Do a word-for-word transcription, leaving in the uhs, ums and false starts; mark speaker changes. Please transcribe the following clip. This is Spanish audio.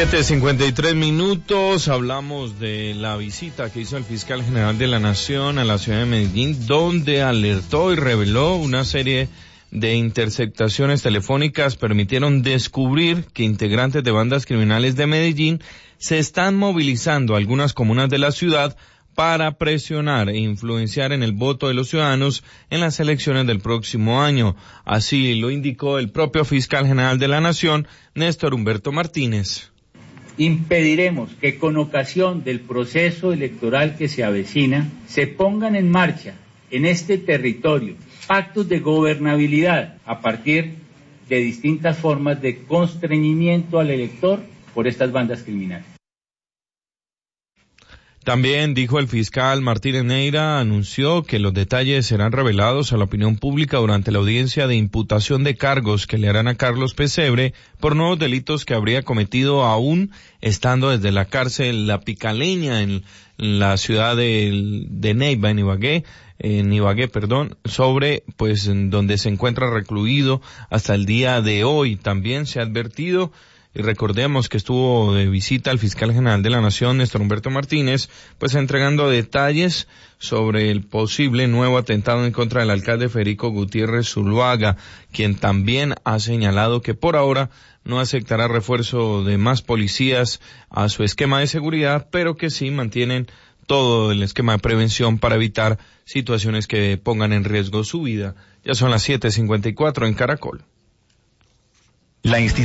Speaker 1: siete cincuenta y tres minutos, hablamos de la visita que hizo el fiscal general de la Nación a la ciudad de Medellín, donde alertó y reveló una serie de interceptaciones telefónicas permitieron descubrir que integrantes de bandas criminales de Medellín se están movilizando a algunas comunas de la ciudad para presionar e influenciar en el voto de los ciudadanos en las elecciones del próximo año. Así lo indicó el propio fiscal general de la Nación, Néstor Humberto Martínez.
Speaker 2: Impediremos que con ocasión del proceso electoral que se avecina se pongan en marcha en este territorio pactos de gobernabilidad a partir de distintas formas de constreñimiento al elector por estas bandas criminales.
Speaker 1: También dijo el fiscal Martínez Neira, anunció que los detalles serán revelados a la opinión pública durante la audiencia de imputación de cargos que le harán a Carlos Pesebre por nuevos delitos que habría cometido aún estando desde la cárcel La Picaleña en la ciudad de, de Neiva, en Ibagué, en Ibagué, perdón, sobre, pues, en donde se encuentra recluido hasta el día de hoy. También se ha advertido. Y recordemos que estuvo de visita al fiscal general de la Nación, Néstor Humberto Martínez, pues entregando detalles sobre el posible nuevo atentado en contra del alcalde Federico Gutiérrez Zuluaga, quien también ha señalado que por ahora no aceptará refuerzo de más policías a su esquema de seguridad, pero que sí mantienen todo el esquema de prevención para evitar situaciones que pongan en riesgo su vida. Ya son las siete cincuenta y cuatro en Caracol.
Speaker 3: La